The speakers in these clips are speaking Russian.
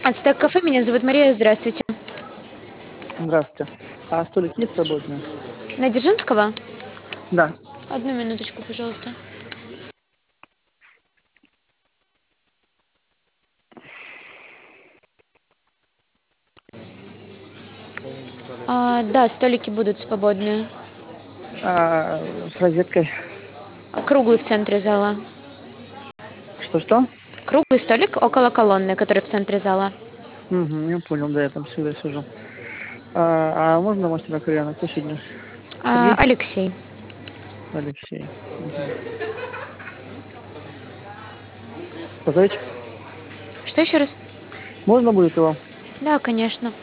Ацтек кафе, меня зовут Мария, здравствуйте. Здравствуйте. А столик есть свободный? На Дзержинского? Да. Одну минуточку, пожалуйста. Да, столики будут свободные. С розеткой. Круглый в центре зала. Что-что? Круглый столик около колонны, который в центре зала. Угу, я понял, да, я там всегда сижу. А можно мастера кальяна? Кто сегодня? Сергей? Алексей. Алексей. Угу. Позовите? Что еще раз? Можно будет его? Да, конечно.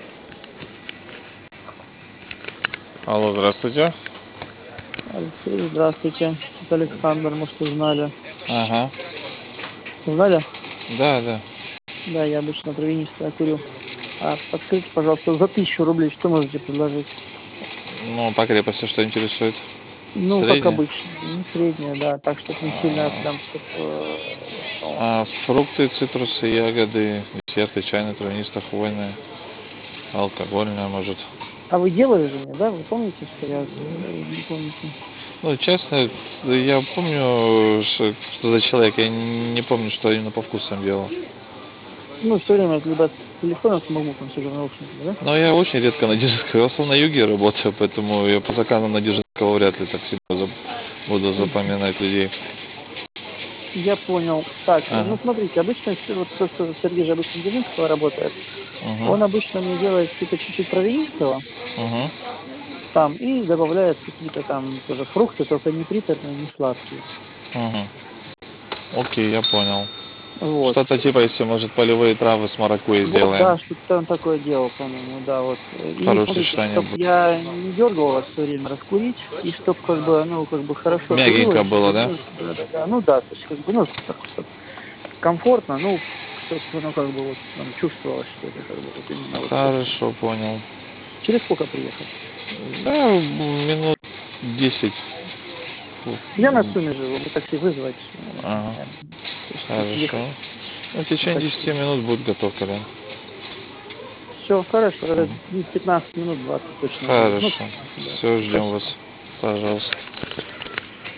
Алло, здравствуйте. Алексей, здравствуйте. Это Александр, может, узнали. Ага. Узнали? Да, да. Да, я обычно травянистое курю. Подскажите, пожалуйста, за 1000 рублей что можете предложить? Ну, по крепости что интересует? Ну, как Среднее? обычно. Ну, среднее, да, так, чтобы не сильно прям, чтобы... Фрукты, цитрусы, ягоды, десерты, чайные, травянистые, хвойные, алкогольные, может. А вы делали же мне, да? Вы помните, что я не помните? Ну, честно, я помню, что за человек. Я не помню, что именно по вкусам делал. Ну, все время либо с телефона, с ноутбуком сижу, наушниками, да? Но я очень редко на Дзержинского. Я в основном на юге работаю, поэтому я по заказам на Дзержинского вряд ли так сильно буду запоминать людей. Я понял. Так, Ага. ну смотрите, обычно вот то, что Сергей же обычно Дзержинского работает, Угу. он обычно мне делает типа чуть-чуть травянистого Угу. там и добавляет какие-то там тоже фрукты, только не приторные, не сладкие. Угу. Окей, я понял. Вот. Что-то типа, если может, полевые травы с маракуйей Вот, сделаем. да, что-то он такое делал, по-моему, да, вот. И Хорошее смотрите, сочетание чтоб будет. я не дергал вас все время раскурить, и чтоб как бы, ну, как бы хорошо Мягенько дымилось, было, да? да, да, да, ну да, то есть как бы, ну, так, чтоб комфортно, ну, чтобы, ну, как бы вот прям чувствовалось, что это как бы вот именно вот как бы. Хорошо, понял. Через сколько приехать? Да, минут 10. Я на СУМе живу, мы такси вызвать, Ага, то есть тут хорошо. ехать Ну, в течение почти. 10 минут будет готов кальян. Все, хорошо, тогда 15 минут, 20 точно будет. Ну, Хорошо. да, Все, ждем спасибо. вас. Пожалуйста.